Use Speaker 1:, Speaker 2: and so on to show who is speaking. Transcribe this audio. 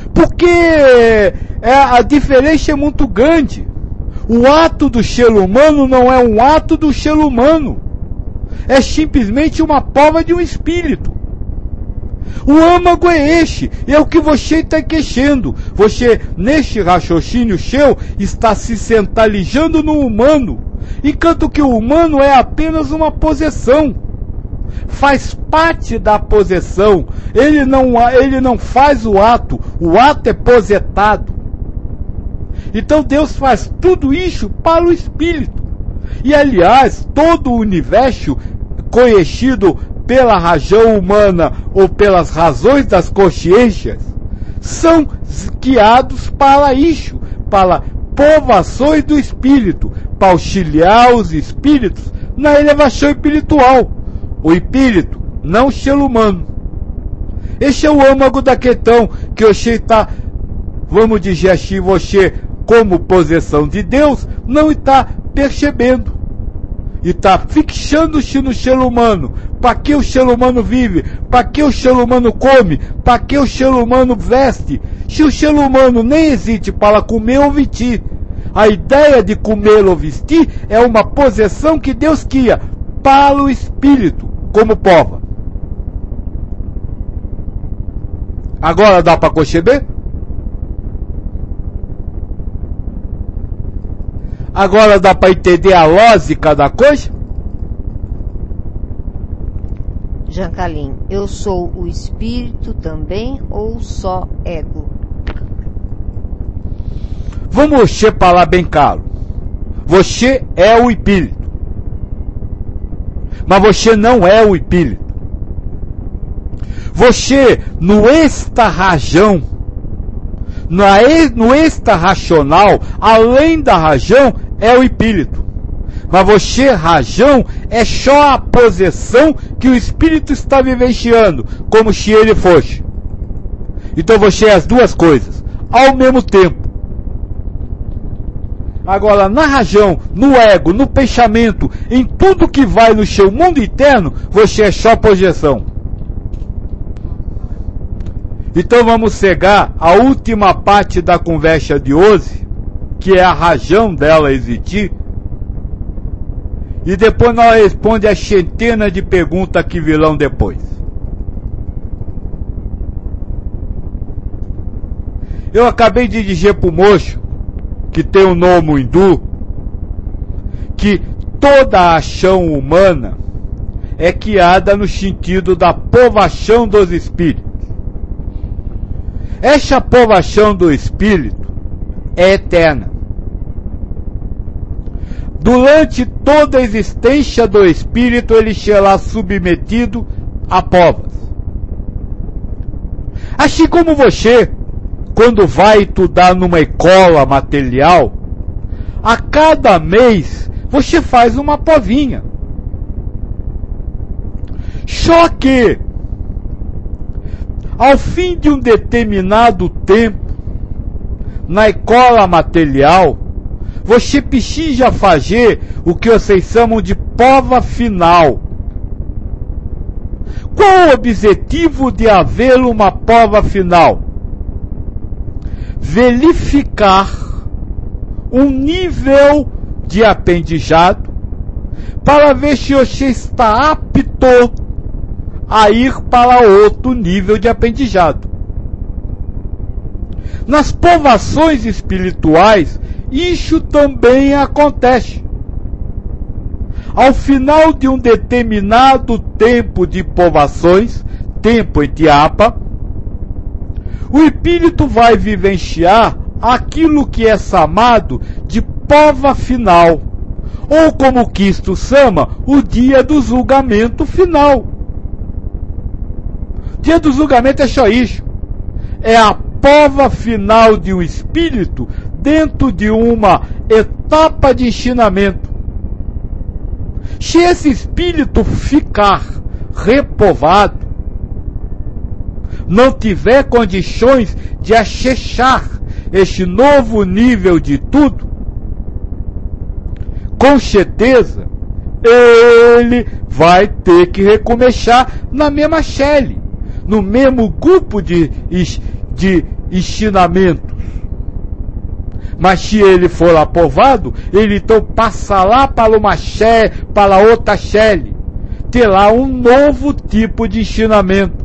Speaker 1: Porque a diferença é muito grande. O ato do ser humano não é um ato do ser humano. É simplesmente uma prova de um espírito. O âmago é este, é o que você está queixando. Você, neste raciocínio seu, está se centralizando no humano, enquanto que o humano é apenas uma possessão. Faz parte da possessão. Ele não faz o ato é projetado. Então Deus faz tudo isso para o espírito. E aliás, todo o universo conhecido pela razão humana ou pelas razões das consciências são guiados para isso, para provações do espírito, para auxiliar os espíritos na elevação espiritual. O espírito, não o ser humano. Esse é o âmago da questão que você está, vamos dizer assim, você como possessão de Deus não está percebendo. E está fixando-se no ser humano. Para que o ser humano vive? Para que o ser humano come? Para que o ser humano veste? Se o ser humano nem existe para comer ou vestir. A ideia de comer ou vestir é uma possessão que Deus cria para o espírito, como prova. Agora dá para conceber? Agora dá para entender a lógica da coisa?
Speaker 2: Jancalim, eu sou o espírito também ou só ego?
Speaker 1: Vamos falar bem claro. Você é o espírito. Mas você não é o espírito. Você, no extra-razão, no extra-racional, além da razão, é o espírito. Mas você, razão, é só a projeção que o espírito está vivenciando, como se ele fosse. Então você é as duas coisas, ao mesmo tempo. Agora, na razão, no ego, no pensamento, em tudo que vai no seu mundo interno, você é só projeção. Então vamos chegar à última parte da conversa de hoje, que é a razão dela existir. E depois nós respondemos a centena de perguntas que virão depois. Eu acabei de dizer para o moço, que tem um nome hindu, que toda a ação humana é criada no sentido da provação dos espíritos. Essa provação do espírito é eterna. Durante toda a existência do espírito, ele será submetido a provas. Assim como você, quando vai estudar numa escola material, a cada mês você faz uma provinha. Só que, ao fim de um determinado tempo, na escola material, você precisa fazer o que vocês chamam de prova final. Qual o objetivo de haver uma prova final? Verificar um nível de aprendizado para ver se você está apto a ir para outro nível de aprendizado. Nas provações espirituais, isso também acontece. Ao final de um determinado tempo de provações, tempo entre aspas, o espírito vai vivenciar aquilo que é chamado de prova final, ou como Cristo chama, o dia do julgamento final. O dia do julgamento é só isso. É a prova final de um espírito dentro de uma etapa de ensinamento. Se esse espírito ficar reprovado, não tiver condições de acessar este novo nível de tudo, com certeza ele vai ter que recomeçar na mesma série, no mesmo grupo de ensinamentos. Mas se ele for aprovado, ele então passa lá para outra Shelley, ter lá um novo tipo de ensinamento.